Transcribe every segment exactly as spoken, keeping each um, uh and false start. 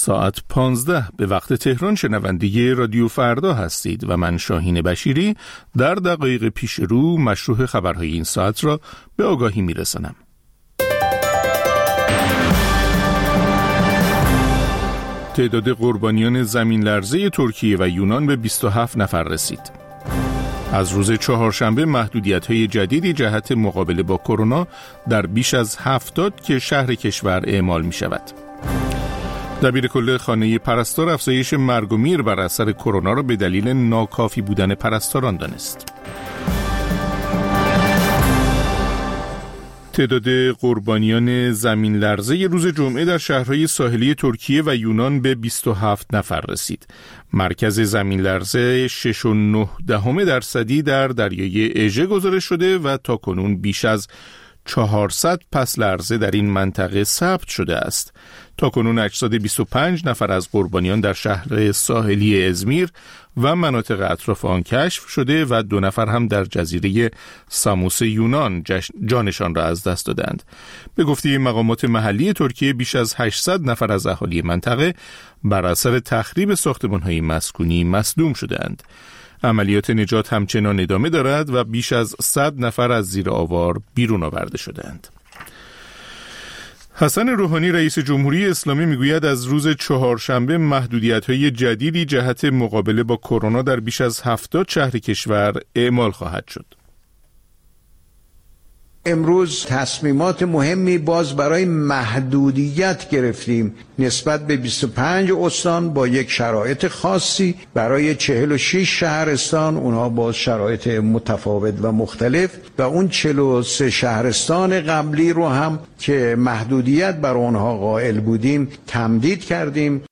ساعت پانزده به وقت تهران شنونده رادیو فردا هستید و من شاهین بشیری در دقایق پیش رو مشروع خبرهای این ساعت را به آگاهی میرسانم. تعداد قربانیان زمین لرزه ترکیه و یونان به بیست و هفت نفر رسید. از روز چهارشنبه محدودیت‌های جدیدی جهت مقابله با کرونا در بیش از هفتاد که شهر کشور اعمال می‌شود. دبیرکل خانه پرستار افزایش مرگ و میر بر اثر کرونا را به دلیل ناکافی بودن پرستاران دانست. تعداد قربانیان زمین لرزه روز جمعه در شهرهای ساحلی ترکیه و یونان به بیست و هفت نفر رسید. مرکز زمین لرزه شش و نه دهم درصدی در دریای اژه گزارش شده و تاکنون بیش از چهارصد پس لرزه در این منطقه ثبت شده است. تاکنون اجساد بیست و پنج نفر از قربانیان در شهر ساحلی ازمیر و مناطق اطراف آن کشف شده و دو نفر هم در جزیره ساموس یونان جانشان را از دست دادند. به گفته مقامات محلی ترکیه بیش از هشتصد نفر از اهالی منطقه بر اثر تخریب ساختمان‌های مسکونی مصدوم شدند. عملیات نجات همچنان ادامه دارد و بیش از صد نفر از زیر آوار بیرون آورده شدند. حسن روحانی رئیس جمهوری اسلامی میگوید از روز چهارشنبه محدودیت‌های جدیدی جهت مقابله با کرونا در بیش از هفتاد شهر کشور اعمال خواهد شد. امروز تصمیمات مهمی باز برای محدودیت گرفتیم نسبت به بیست و پنج استان با یک شرایط خاصی، برای چهل و شش شهرستان اونها با شرایط متفاوت و مختلف و اون چهل و سه شهرستان قبلی رو هم که محدودیت بر اونها قائل بودیم تمدید کردیم.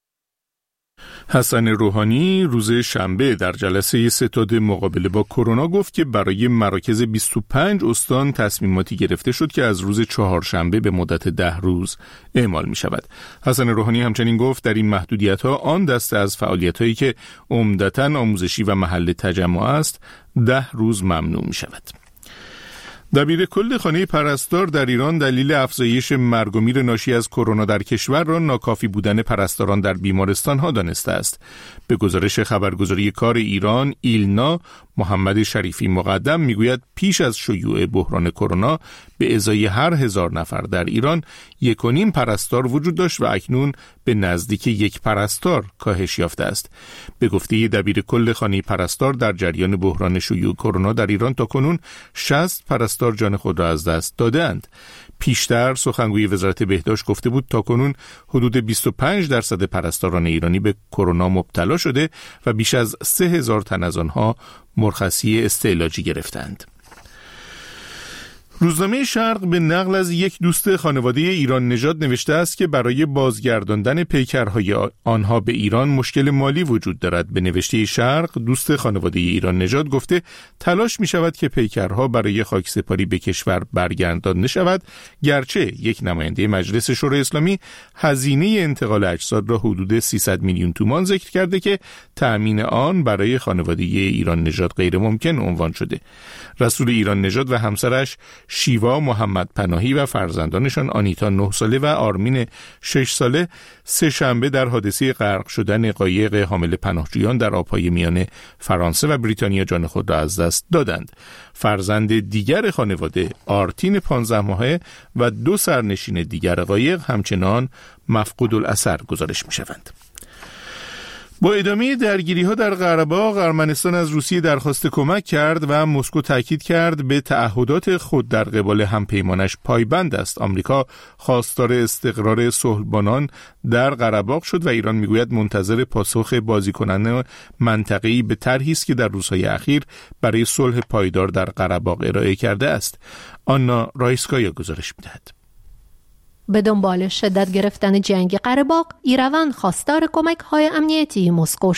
حسن روحانی روز شنبه در جلسه ستاد مقابله با کرونا گفت که برای مراکز بیست و پنج استان تصمیماتی گرفته شد که از روز چهارشنبه به مدت ده روز اعمال می شود. حسن روحانی همچنین گفت در این محدودیت ها آن دسته از فعالیت هایی که عمدتاً آموزشی و محل تجمع است ده روز ممنوع می شود. دبیرکل خانه پرستار در ایران دلیل افزایش مرگ و میر ناشی از کرونا در کشور را ناکافی بودن پرستاران در بیمارستان ها دانسته است. به گزارش خبرگزاری کار ایران ایلنا، محمد شریفی مقدم میگوید پیش از شیوع بحران کرونا به ازای هر هزار نفر در ایران یک و نیم پرستار وجود داشت و اکنون به نزدیک یک پرستار کاهش یافته است. به گفته دبیرکل خانه پرستار در جریان بحران شیوع کرونا در ایران تاکنون شصت پرستار جان خود را از دست دادند. پیشتر سخنگوی وزارت بهداشت گفته بود تاکنون حدود بیست و پنج درصد پرستاران ایرانی به کرونا مبتلا شده و بیش از سه هزار تن از آنها مرخصی استعلاجی گرفتند. روزنامه شرق به نقل از یک دوست خانواده ایران نژاد نوشته است که برای بازگرداندن پیکرهای آنها به ایران مشکل مالی وجود دارد. به نوشته شرق دوست خانواده ایران نژاد گفته تلاش می شود که پیکرها برای خاکسپاری به کشور برگردانده شود، گرچه یک نماینده مجلس شورای اسلامی هزینه انتقال اجساد را حدود سیصد میلیون تومان ذکر کرده که تأمین آن برای خانواده ایران نژاد غیر ممکن عنوان شده. رسول ایران نژاد و همسرش شیوا محمد پناهی و فرزندانشان آنیتا نه ساله و آرمین شش ساله سه شنبه در حادثه غرق شدن قایق حامل پناهجویان در آبهای میان فرانسه و بریتانیا جان خود را از دست دادند. فرزند دیگر خانواده آرتین پانزده ماهه و دو سرنشین دیگر قایق همچنان مفقود الاثر گزارش می شوند. با ادامه درگیری‌ها در قره‌باغ، ارمنستان از روسیه درخواست کمک کرد و مسکو تاکید کرد به تعهدات خود در قبال همپیمانش پایبند است. آمریکا خواستار استقرار صلح‌بانان در قره‌باغ شد و ایران میگوید منتظر پاسخ بازیکنان منطقه‌ای به طرحی است که در روزهای اخیر برای صلح پایدار در قره‌باغ ارائه کرده است. آنا رایسکایا گزارش می‌دهد. به دنبال شدت گرفتن جنگ قره‌باغ، ایروان خواستار کمک‌های امنیتی مسکو شد.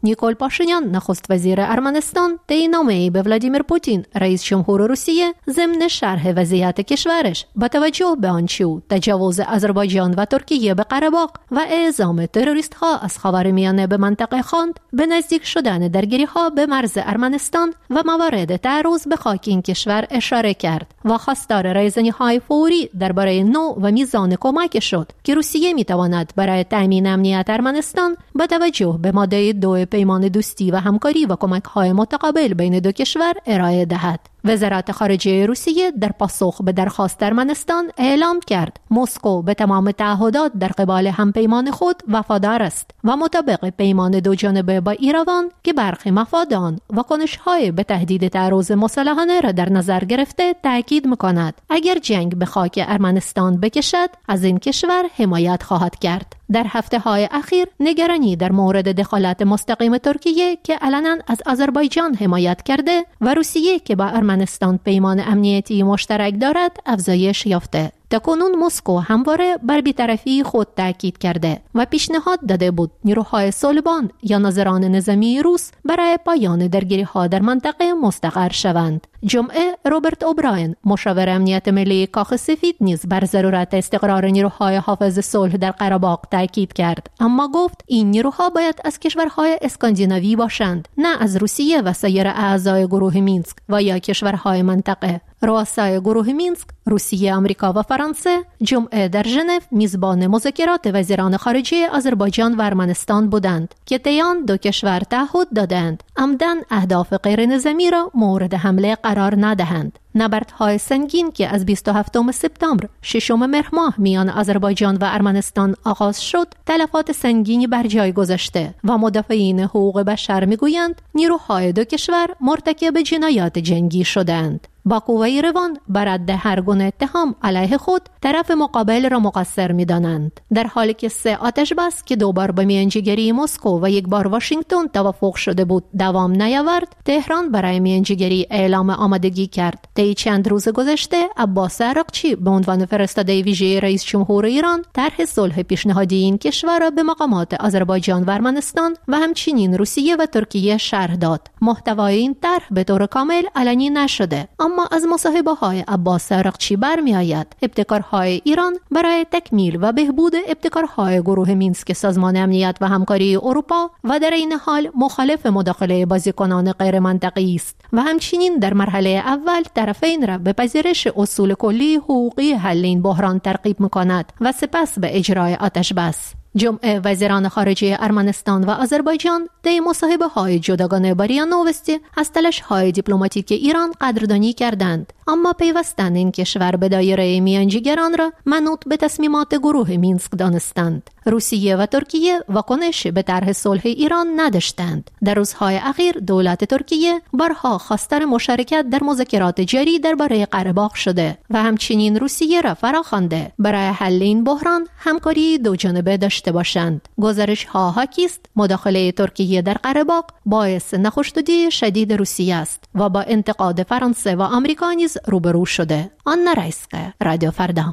نیکول پاشینیان نخست وزیر ارمنستان طی نامه‌ای به ولادیمیر پوتین رئیس جمهور روسیه ضمن شرح وضعیت کشورش با توجه به آنچه او تجاوز آذربایجان و ترکیه به قره باغ و اعزام تروریست‌ها از خاورمیانه به منطقه خواند، به نزدیک شدن درگیری‌ها به مرز ارمنستان و موارد تعرض به خاک این کشور اشاره کرد و خواستار رایزنی‌های فوری درباره نوع و میزان کمک شد که روسیه می‌تواند برای تأمین امنیت ارمنستان با توجه به ماده دو پیمان دوستی و همکاری و کمک‌های متقابل بین دو کشور ارائه دهد. وزارت خارجه روسیه در پاسخ به درخواست ارمنستان اعلام کرد مسکو به تمام تعهدات در قبال همپیمان خود وفادار است و مطابق پیمان دو جانبه با ایروان که برخی مفاد آن و کنش‌های به تهدید تعرض مسلحانه را در نظر گرفته تاکید می‌کند اگر جنگ به خاک ارمنستان بکشد از این کشور حمایت خواهد کرد. در هفته‌های اخیر نگرانی در مورد دخالت مستقیم ترکیه که علنا از آذربایجان حمایت کرده و روسیه که با ارمنستان پیمان امنیتی مشترک دارد افزایش یافته. تاکنون مسکو همواره بر بی‌طرفی خود تاکید کرده و پیشنهاد داده بود نیروهای صلبان یا ناظران نظامی روس برای پایان درگیری‌ها در منطقه مستقر شوند. جمعه روبرت اوبراین مشاور امنیت ملی کاخ سفید نیز بر ضرورت استقرار نیروهای حافظ صلح در قره باغ تاکید کرد، اما گفت این نیروها باید از کشورهای اسکاندیناوی باشند، نه از روسیه و سایر اعضای گروه مینسک و یا کشورهای منطقه. رؤسای گروه مینسک، روسیه، آمریکا و فرانسه جمعه در ژنو میزبان مذاکرات وزیران خارجه آذربایجان و ارمنستان بودند که طی آن دو کشور تعهد دادند عمداً اهداف غیر نظامی را مورد حمله قرار ندهند. نبردهای سنگین که از بیست و هفتم سپتامبر ششم مهر ماه میان آذربایجان و ارمنستان آغاز شد تلفات سنگینی بر جای گذاشته و مدافعین حقوق بشر میگویند نیروهای دو کشور مرتکب جنایات جنگی شدند. باکو و ایروان بر رد هر گونه اتهام علیه خود طرف مقابل را مقصر می‌دانند، در حالی که سه آتش بس که دو بار به میانجیگری مسکو و یک بار واشنگتن توافق شده بود دوام نیاورد. تهران برای میانجیگری اعلام آمادگی کرد. طی چند روز گذشته عباس عراقچی به عنوان فرستاده ویژه رئیس جمهور ایران طرح صلح پیشنهادی این کشور را به مقامات آذربایجان و ارمنستان و همچنین روسیه و ترکیه شرح داد. محتوای این طرح به طور کامل علنی نشده، اما از مصاحبه‌های عباس عراقچی برمی‌آید ابتکارهای ایران برای تکمیل و بهبود ابتکارهای گروه مینسک سازمان امنیت و همکاری اروپا و در این حال مخالف مداخله بازیکنان غیر منطقی است و همچنین در مرحله اول طرفین را به پذیرش اصول کلی حقوقی حل این بحران ترغیب می‌کند و سپس به اجرای آتش بس. جمعه وزیران خارجه ارمنستان و آذربایجان طی مصاحبه‌های جداگانه با ریا نووستی از تلاش‌های دیپلماتیک ایران قدردانی کردند، اما پیوستن این کشور به دایره میانجیگران را منوط به تصمیمات گروه مینسک دانستند. روسیه و ترکیه واکنش به طرح صلح ایران نداشتند. در روزهای اخیر دولت ترکیه بارها خواستار مشارکت در مذاکرات جاری درباره قره باغ شده و همچنین روسیه را فراخوانده برای حل این بحران همکاری دو جانبه داشته باشند. گزارش‌ها حاکی است مداخله ترکیه در قره باغ باعث نخستگی شدید روسیه است و با انتقاد فرانسه و آمریکا نیز روبرو شده. آن رئیسقه رادیو فردا.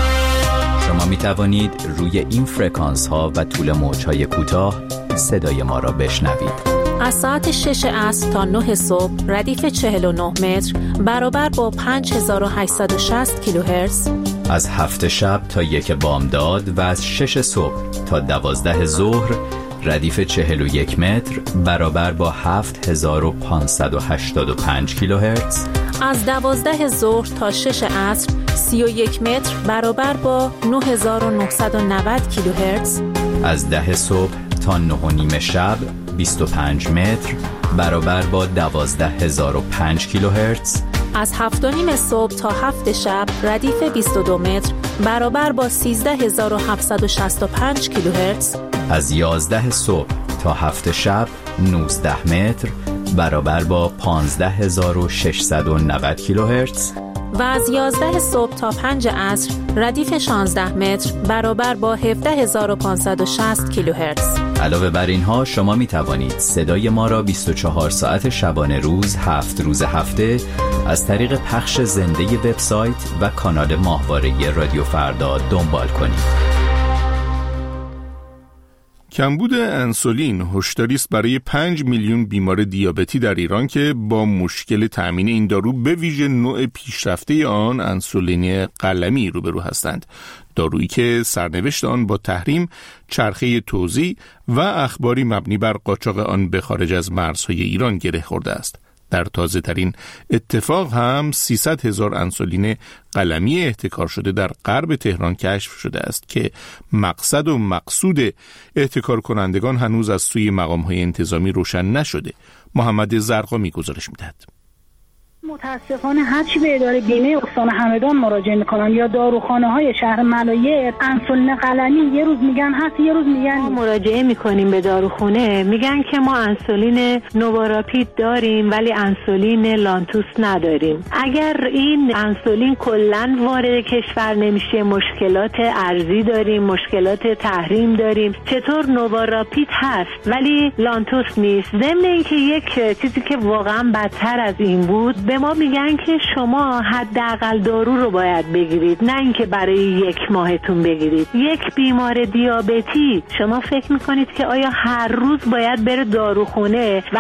شما می توانید روی این فرکانس ها و طول موج های کوتاه صدای ما را بشنوید. از ساعت شش عصر تا نه صبح ردیف چهل و نه متر برابر با پنج هزار و هشتصد و شصت کیلوهرتز. از هفت شب تا یک بامداد و از شش صبح تا دوازده ظهر ردیف چهل و یک متر برابر با هفت هزار و پانصد و هشتاد و پنج کیلوهرتز. از دوازده ظهر تا شش عصر سی و یک متر برابر با نه هزار و نهصد و نود کیلوهرتز. از ده صبح تا نه و نیم شب بیست و پنج متر برابر با دوازده هزار و پنج کیلوهرتز. از هفت و نیم صبح تا هفت شب ردیف بیست و دو متر برابر با سیزده هزار و هفتصد و شصت و پنج کیلوهرتز. از یازده صبح تا هفت شب نوزده متر برابر با پانزده هزار و ششصد و نود کیلوهرتز. و از یازده صبح تا پنج عصر ردیف شانزده متر برابر با هفده هزار و پانصد و شصت کیلوهرتز. علاوه بر اینها شما می توانید صدای ما را بیست و چهار ساعت شبانه روز هفت روز هفته از طریق پخش زنده وبسایت و کانال ماهواره رادیو فردا دنبال کنید. کمبود انسولین هشداری است برای پنج میلیون بیمار دیابتی در ایران که با مشکل تامین این دارو به ویژه نوع پیشرفته آن انسولین قلمی روبرو هستند. دارویی که سرنوشت آن با تحریم، چرخه توزیع و اخباری مبنی بر قاچاق آن به خارج از مرزهای ایران گره خورده است. در تازه ترین اتفاق هم سیصد هزار انسولین قلمی احتکار شده در غرب تهران کشف شده است که مقصد و مقصود احتکار کنندگان هنوز از سوی مقام‌های انتظامی روشن نشده. محمد زرقامی گزارش می‌دهد. متاسفانه هرچی به اداره بیمه استان همدان مراجعه میکنن یا داروخانه های شهر ملایه، انسولین قلمی یه روز میگن هست یه روز میگن. ما مراجعه میکنیم به داروخانه، میگن که ما انسولین نوواراپید داریم ولی انسولین لانتوس نداریم. اگر این انسولین کلا وارد کشور نمیشه، مشکلات ارزی داریم، مشکلات تحریم داریم. چطور نوواراپید هست ولی لانتوس نیست؟ ضمن اینکه یک چیزی که واقعا بدتر از این بود، به ما میگن که شما حداقل دارو رو باید بگیرید، نه اینکه برای یک ماهتون بگیرید. یک بیمار دیابتی شما فکر میکنید که آیا هر روز باید بره داروخونه و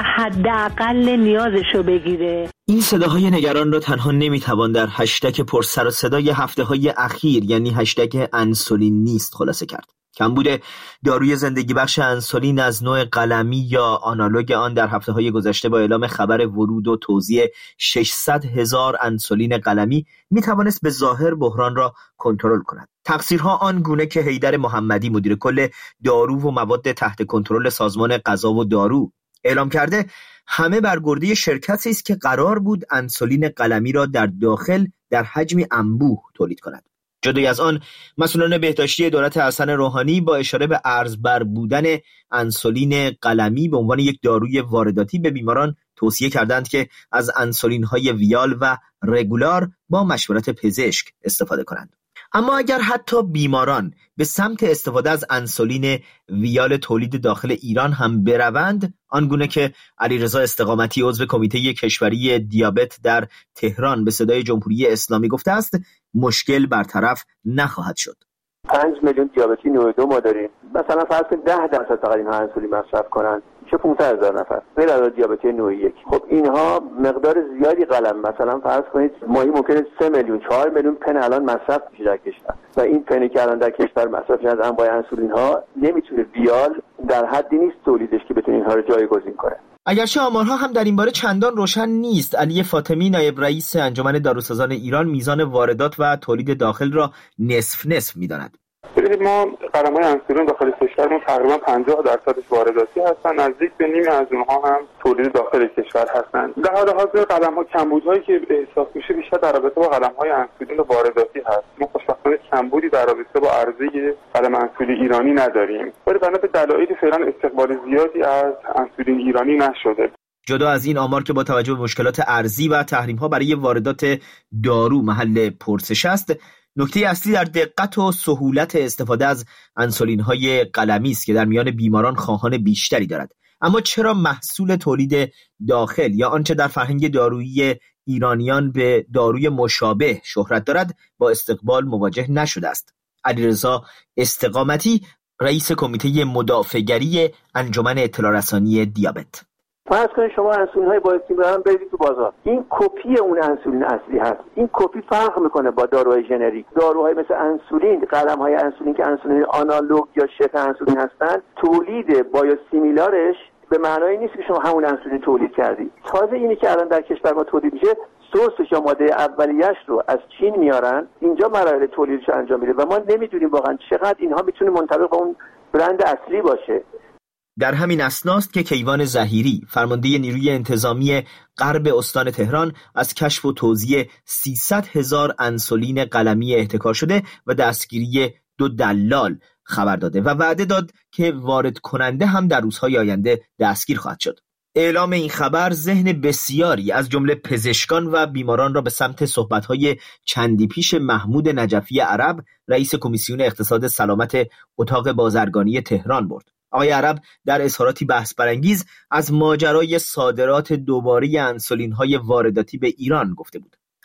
حداقل نیازش رو بگیره؟ این صداهای نگران را تنها نمیتوان در هشتگ پر سر و صدای هفته های اخیر یعنی هشتگ انسولین نیست خلاصه کرد. کمبود داروی زندگی بخش انسولین از نوع قلمی یا آنالوگ آن در هفته های گذشته با اعلام خبر ورود و توزیع ششصد هزار انسولین قلمی می توانست به ظاهر بحران را کنترل کند. تقصیرها آن گونه که حیدر محمدی مدیر کل دارو و مواد تحت کنترل سازمان غذا و دارو اعلام کرده همه برگرده شرکتی است که قرار بود انسولین قلمی را در داخل در حجمی انبوه تولید کند. جدای از آن، مسئولان بهداشتی دولت حسن روحانی با اشاره به ارزبر بودن انسولین قلمی به عنوان یک داروی وارداتی به بیماران توصیه کردند که از انسولین‌های ویال و رگولار با مشورت پزشک استفاده کنند. اما اگر حتی بیماران به سمت استفاده از انسولین ویال تولید داخل ایران هم بروند، آنگونه که علیرضا استقامتی عضو کمیته کشوری دیابت در تهران به صدای جمهوری اسلامی گفته است، مشکل برطرف نخواهد شد. پنج میلیون دیابتی نوع دو ما داریم. مثلا فرض کنید ده درصد فقط اینها انسولین مصرف کنن، چه پانصد هزار نفر غیر از دیابتی نوع یک. خب اینها مقدار زیادی قلم، مثلا فرض کنید ماهی ممکنه سه میلیون چهار میلیون پن الان مصرف بشه در کشور و این پنی که الان در کشور مصرف شده از انواع انسولین ها نمیتونه ویال در حدی نیست تولیدش که بتونه اینها رو جایگزین کنه. اگرچه آمارها هم در این باره چندان روشن نیست. علی فاطمی نایب رئیس انجمن داروسازان ایران میزان واردات و تولید داخل را نصف نصف می‌داند. ببینید ما قلم‌های انسولین داخل کشورمون تقریبا پنجاه درصدش وارداتی هستن، نزدیک به نیمی از اونها هم تولید داخل کشور هستن. در حال حاضر قلم‌ها کمبودهایی که احساس میشه بیشتر در رابطه با قلم‌های انسولین وارداتی هست. ما خوشبختانه کمبودی در رابطه با عرضه قلم انسولین ایرانی نداریم. ولی بنا به دلایلی فعلا استقبال زیادی از انسولین ایرانی نشده. جدا از این آمار که با توجه به مشکلات ارزی و تحریم‌ها برای واردات دارو محل پرسش است، نکته اصلی در دقت و سهولت استفاده از انسولین‌های قلمی است که در میان بیماران خواهان بیشتری دارد. اما چرا محصول تولید داخل یا آنچه در فرهنگ دارویی ایرانیان به داروی مشابه شهرت دارد با استقبال مواجه نشده است؟ علیرضا استقامتی رئیس کمیته مدافعگری انجمن اطلاع رسانی دیابت: فرض کنید شما انسولین های بایوستیم برام برید تو بازار، این کپی اون انسولین اصلی هست. این کپی فرق میکنه با داروهای ژنریک. داروهای مثل انسولین، قلم های انسولین که انسولین آنالوگ یا شبه انسولین هستن، تولید بایوسیمیلارش به معنای نیست که شما همون انسولین تولید کردید. تازه اینی که الان در کشور ما تولید میشه، سورسش یا ماده اولیه‌اش رو از چین میارن، اینجا مراحل تولیدش انجام میده و ما نمیدونیم واقعا چقدر اینها میتونه منطبق با اون برند اصلی باشه. در همین اسناست که کیوان ظهیری فرمانده نیروی انتظامی غرب استان تهران از کشف و توزیع سیصد هزار انسولین قلمی احتکار شده و دستگیری دو دلال خبر داده و وعده داد که وارد کننده هم در روزهای آینده دستگیر خواهد شد. اعلام این خبر ذهن بسیاری از جمله پزشکان و بیماران را به سمت صحبت‌های چندی پیش محمود نجفی عرب، رئیس کمیسیون اقتصاد سلامت اتاق بازرگانی تهران برد. آقای عرب در اظهاراتی بحث برانگیز از ماجرای صادرات دوباره انسولین‌های وارداتی به ایران گفته بود.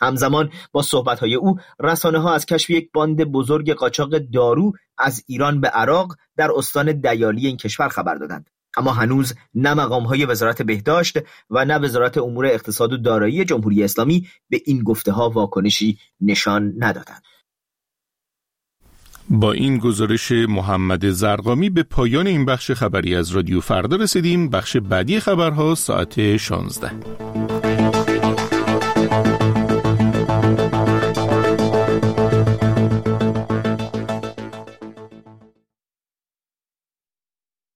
همزمان با صحبت‌های او رسانه‌ها از کشف یک باند بزرگ قاچاق دارو از ایران به عراق در استان دیالی این کشور خبر دادند. اما هنوز نه مقام‌های وزارت بهداشت و نه وزارت امور اقتصاد و دارایی جمهوری اسلامی به این گفته‌ها واکنشی نشان ندادند. با این گزارش محمد زرقامی به پایان این بخش خبری از رادیو فردا رسیدیم. بخش بعدی خبرها ساعت شانزده.